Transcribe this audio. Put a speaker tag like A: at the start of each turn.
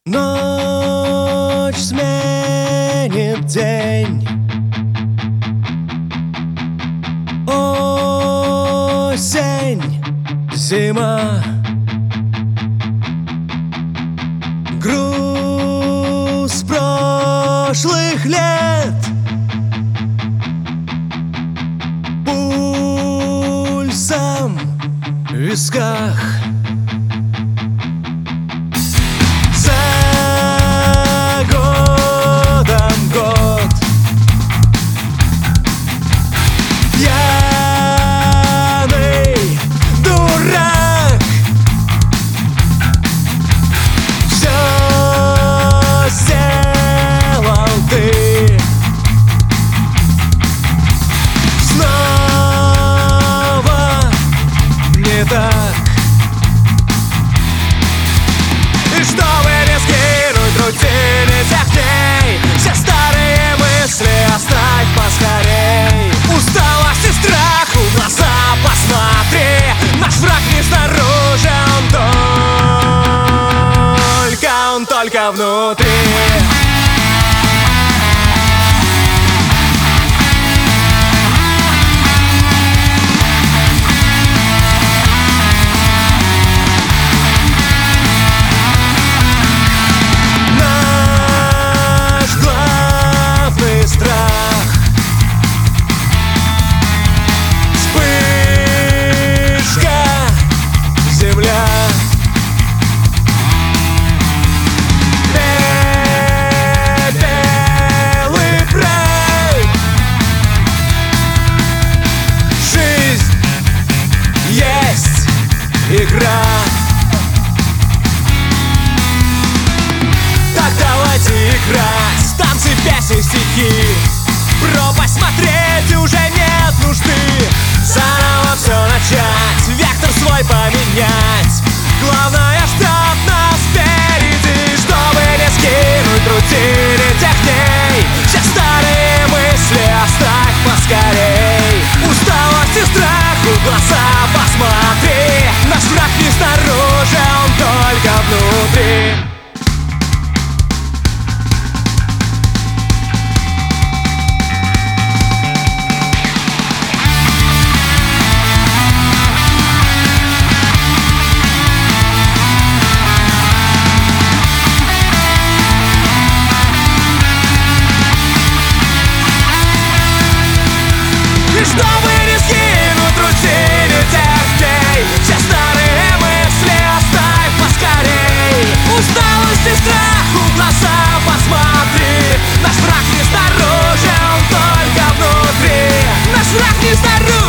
A: Ночь сменит день, осень, зима. Груз прошлых лет, пульсом в висках. За годом год, пьяный дурак, все сделал ты. Снова не так. И чтобы не скинуть рутине тех дней, все старые мысли оставь поскорей. Усталость и страх в глаза посмотри. Наш враг не снаружи, он только внутри. Игра. Так давайте играть, танцы, песни, стихи. Пропасть смотреть уже нет нужды. Заново все начать, вектор свой поменять. Главное, чтоб нас впереди, чтобы не скинуть рутине тех дней. Все старые мысли оставь поскорей. Усталость и страх в глаза посмотри. Наш враг не снаружи, он только внутри. И чтобы не скинуть рутине тех дней, все старые мысли оставь поскорей. Усталость и страх в глаза посмотри. Наш враг не снаружи, он только внутри. Наш враг не снаружи.